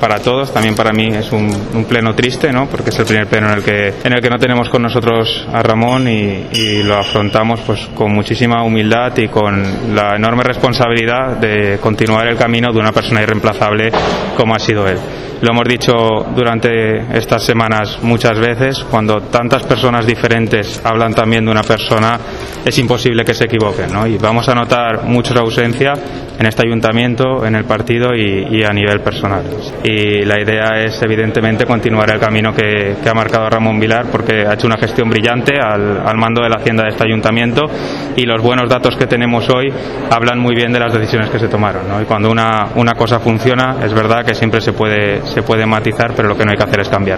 para todos, también para mí es un pleno triste, ¿no? Porque es el primer pleno en el que no tenemos con nosotros a Ramón y lo afrontamos pues con muchísima humildad y con la enorme responsabilidad de continuar el camino de una persona irreemplazable como ha sido él. Lo hemos dicho durante estas semanas muchas veces, cuando tantas personas diferentes hablan también de una persona, es imposible que se equivoquen, ¿no? Y vamos a notar mucha ausencia en este ayuntamiento, en el partido y a nivel personal. Y la idea es evidentemente continuar el camino que ha marcado Ramón Vilar, porque ha hecho una gestión brillante al mando de la hacienda de este ayuntamiento, y los buenos datos que tenemos hoy hablan muy bien de las decisiones que se tomaron, ¿no? Y cuando una cosa funciona, es verdad que siempre se puede matizar, pero lo que no hay que hacer es cambiar.